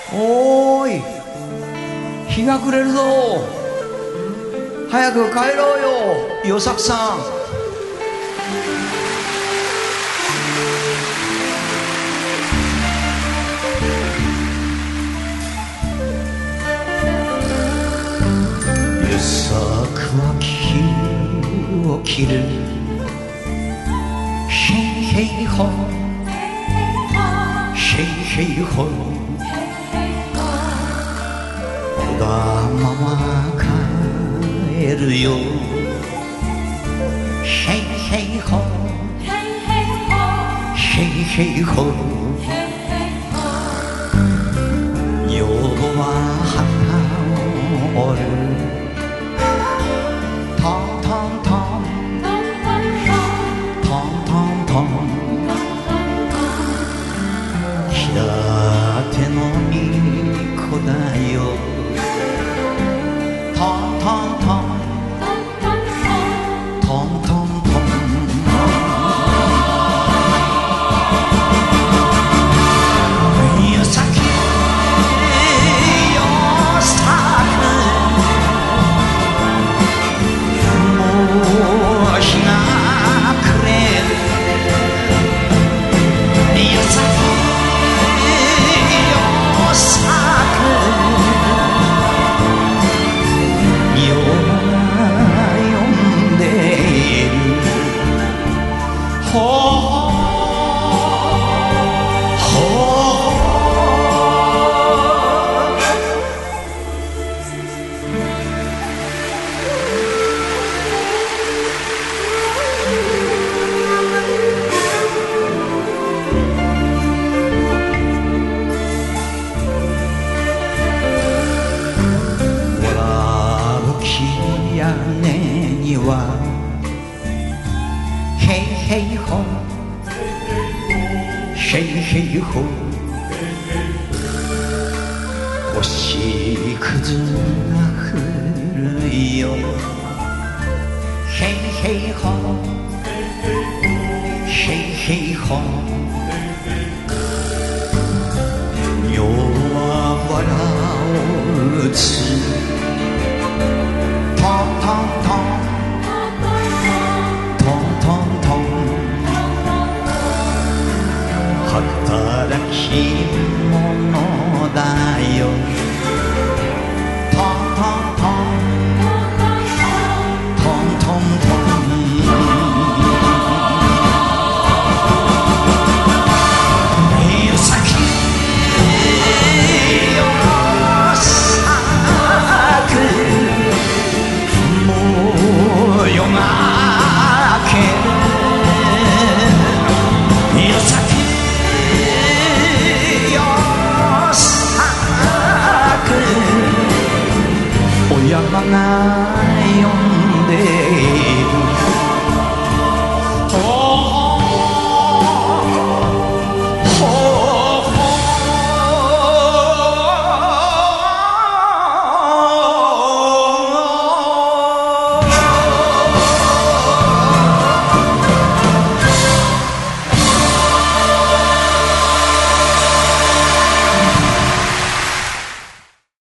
おーい、日が暮れるぞ。早く帰ろうよ、与作さん。与作は気を切る。ヘイヘイホヘイヘイホ、こだまま帰るよ。ヘイヘイホヘイヘイホ、夜は花を折る。トントントントントントン、平手のいい子だよ。トントントントントントン、湯先よさく、もう日が暮れる。湯先よさく、夜が呼んでいる。ほほ屋根にはヘイヘイホヘイヘイホ、星屑が降るよ。ヘイヘイホヘイヘイホ、夜は笑うつ。トントントントントントン、働き者だよ。